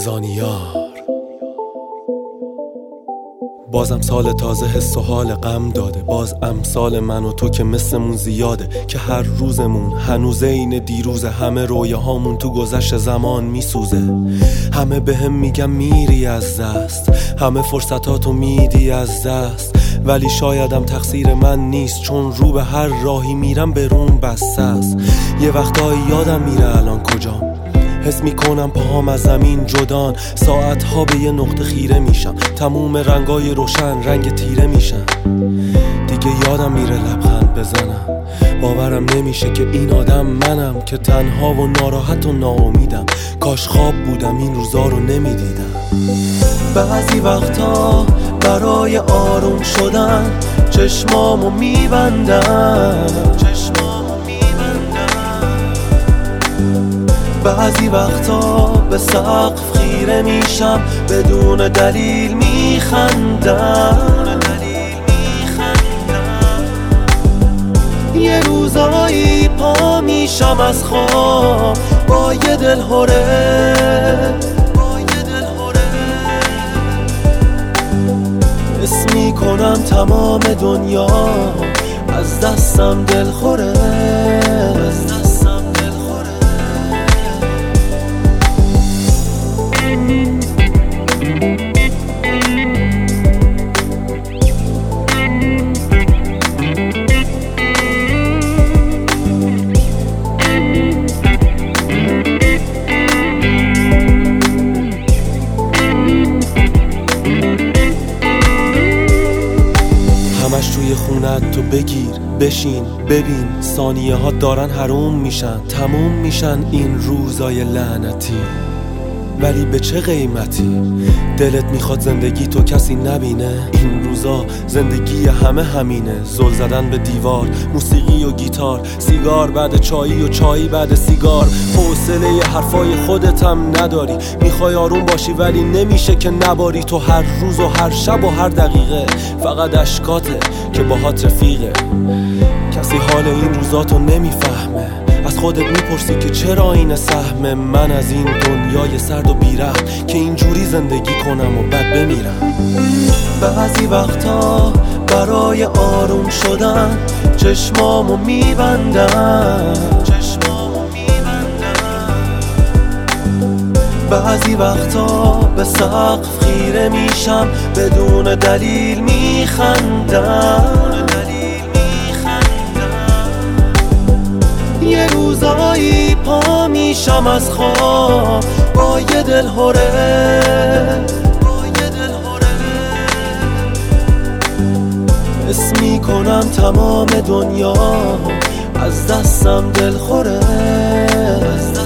زانیار. بازم سال تازه حس و حال غم داده، باز امثال من و تو که مثلمون زیاده، که هر روزمون هنوز این دیروزه، همه رویاهامون تو گذشت زمان میسوزه. همه بهم میگن میری از دست، همه فرصتاتو میدی از دست، ولی شایدم تقصیر من نیست، چون رو به هر راهی میرم به روم بسته است. یه وقتایی یادم میره الان کجام، حس میکنم پاهام از زمین جدان، ساعتها به یه نقطه خیره میشم، تموم رنگای روشن رنگ تیره میشن. دیگه یادم میره لبخند بزنم، باورم نمیشه که این آدم منم، که تنها و ناراحت و ناامیدم. کاش خواب بودم این روزا رو نمیدیدم. بعضی وقتا برای آروم شدن چشمامو میبندم، بعضی وقتا به سقف خیره میشم، بدون دلیل میخندم. یه روزایی پا میشم از خواب با یه دلهوره، حس میکنم تمام دنیا از دستم دلخوره. همش توی خونت تو بگیر بشین ببین، ثانیه ها دارن حروم میشن، تموم میشن این روزای لعنتی. ولی به چه قیمتی؟ دلت میخواد زندگی تو کسی نبینه؟ این روزا زندگی همه همینه، زل زدن به دیوار، موسیقی و گیتار، سیگار بعد چایی و چایی بعد سیگار. حوصله حرفای خودت هم نداری، میخوای آروم باشی ولی نمیشه که نباری. تو هر روز و هر شب و هر دقیقه فقط اشکاته که باهات رفیقه. کسی حال این روزاتو نمیفهمه، از خودت میپرسی که چرا این سهم من از این دنیای سرد و بی‌رحم، که اینجوری زندگی کنم و بعد بمیرم. بعضی وقتا برای آروم شدن چشمامو میبندم، بعضی وقتا به سقف خیره میشم، بدون دلیل میخندم. یه روزایی پا میشم از خواب با یه دلهوره، حس میکنم تمام دنیا از دستم دلخوره.